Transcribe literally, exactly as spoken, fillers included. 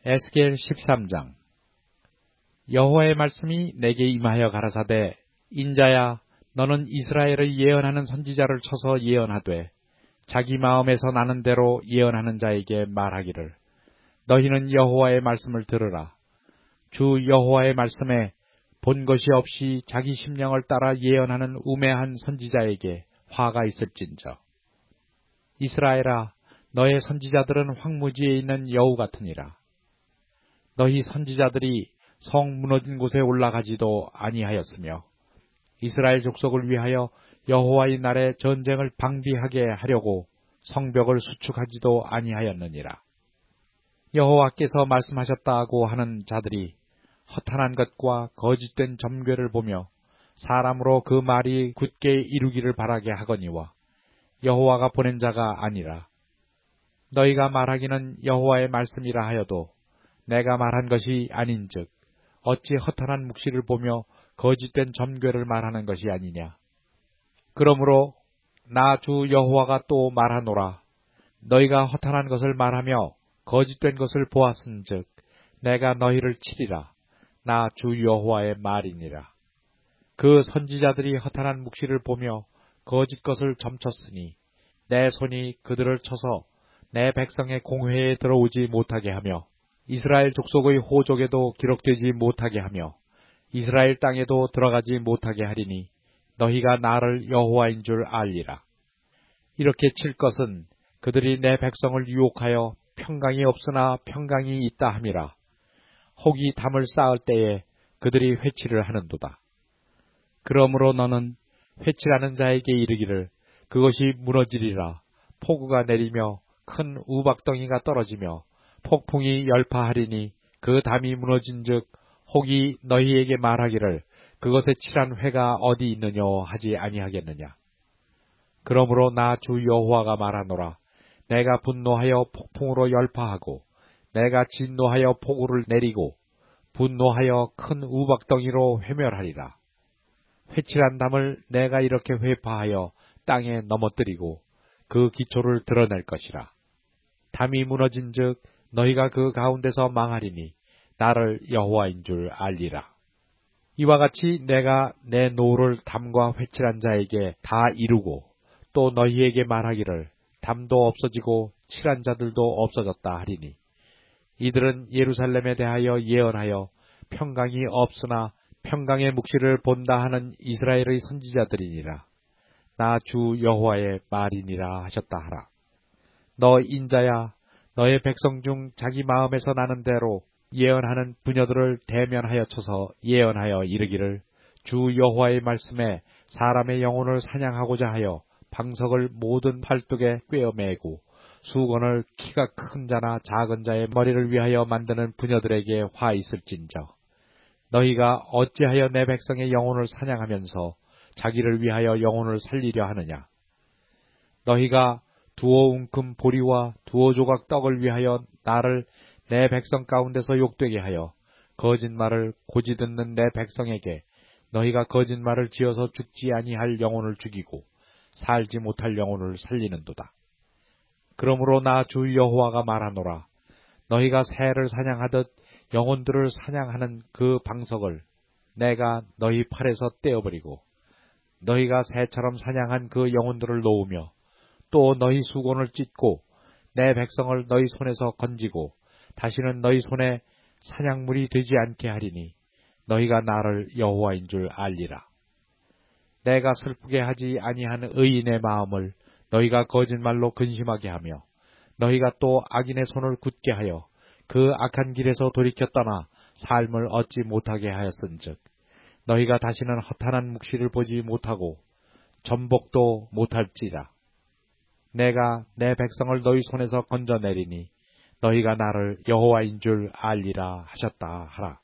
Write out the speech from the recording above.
에스겔 십삼 장. 여호와의 말씀이 내게 임하여 가라사대, 인자야, 너는 이스라엘의 예언하는 선지자를 쳐서 예언하되 자기 마음에서 나는 대로 예언하는 자에게 말하기를, 너희는 여호와의 말씀을 들으라. 주 여호와의 말씀에 본 것이 없이 자기 심령을 따라 예언하는 우매한 선지자에게 화가 있을진저. 이스라엘아, 너의 선지자들은 황무지에 있는 여우 같으니라. 너희 선지자들이 성 무너진 곳에 올라가지도 아니하였으며 이스라엘 족속을 위하여 여호와의 날에 전쟁을 방비하게 하려고 성벽을 수축하지도 아니하였느니라. 여호와께서 말씀하셨다고 하는 자들이 허탄한 것과 거짓된 점괘를 보며 사람으로 그 말이 굳게 이루기를 바라게 하거니와 여호와가 보낸 자가 아니라. 너희가 말하기는 여호와의 말씀이라 하여도 내가 말한 것이 아닌즉 어찌 허탄한 묵시를 보며 거짓된 점괘를 말하는 것이 아니냐. 그러므로 나 주 여호와가 또 말하노라. 너희가 허탄한 것을 말하며 거짓된 것을 보았은즉 내가 너희를 치리라. 나 주 여호와의 말이니라. 그 선지자들이 허탄한 묵시를 보며 거짓 것을 점쳤으니 내 손이 그들을 쳐서 내 백성의 공회에 들어오지 못하게 하며 이스라엘 족속의 호족에도 기록되지 못하게 하며 이스라엘 땅에도 들어가지 못하게 하리니 너희가 나를 여호와인 줄 알리라. 이렇게 칠 것은 그들이 내 백성을 유혹하여 평강이 없으나 평강이 있다 함이라. 혹이 담을 쌓을 때에 그들이 회치를 하는도다. 그러므로 너는 회치라는 자에게 이르기를, 그것이 무너지리라. 폭우가 내리며 큰 우박덩이가 떨어지며 폭풍이 열파하리니 그 담이 무너진즉 혹이 너희에게 말하기를, 그것에 칠한 회가 어디 있느냐 하지 아니하겠느냐. 그러므로 나 주 여호와가 말하노라. 내가 분노하여 폭풍으로 열파하고 내가 진노하여 폭우를 내리고 분노하여 큰 우박덩이로 회멸하리라. 회칠한 담을 내가 이렇게 회파하여 땅에 넘어뜨리고 그 기초를 드러낼 것이라. 담이 무너진즉 너희가 그 가운데서 망하리니 나를 여호와인 줄 알리라. 이와 같이 내가 내 노를 담과 회칠한 자에게 다 이루고 또 너희에게 말하기를, 담도 없어지고 칠한 자들도 없어졌다 하리니 이들은 예루살렘에 대하여 예언하여 평강이 없으나 평강의 묵시를 본다 하는 이스라엘의 선지자들이니라. 나 주 여호와의 말이니라 하셨다 하라. 너 인자야, 너의 백성 중 자기 마음에서 나는 대로 예언하는 부녀들을 대면하여 쳐서 예언하여 이르기를, 주 여호와의 말씀에 사람의 영혼을 사냥하고자 하여 방석을 모든 팔뚝에 꿰어매고 수건을 키가 큰 자나 작은 자의 머리를 위하여 만드는 부녀들에게 화 있을진저. 너희가 어찌하여 내 백성의 영혼을 사냥하면서 자기를 위하여 영혼을 살리려 하느냐. 너희가 두어 웅큼 보리와 두어 조각 떡을 위하여 나를 내 백성 가운데서 욕되게 하여 거짓말을 고지 듣는 내 백성에게 너희가 거짓말을 지어서 죽지 아니할 영혼을 죽이고 살지 못할 영혼을 살리는도다. 그러므로 나 주 여호와가 말하노라. 너희가 새를 사냥하듯 영혼들을 사냥하는 그 방석을 내가 너희 팔에서 떼어버리고 너희가 새처럼 사냥한 그 영혼들을 놓으며 또 너희 수건을 찢고 내 백성을 너희 손에서 건지고 다시는 너희 손에 사냥물이 되지 않게 하리니 너희가 나를 여호와인 줄 알리라. 내가 슬프게 하지 아니한 의인의 마음을 너희가 거짓말로 근심하게 하며 너희가 또 악인의 손을 굳게 하여 그 악한 길에서 돌이켜 떠나 삶을 얻지 못하게 하였은즉 너희가 다시는 허탄한 묵시를 보지 못하고 전복도 못할지라. 내가 내 백성을 너희 손에서 건져내리니 너희가 나를 여호와인 줄 알리라 하셨다 하라.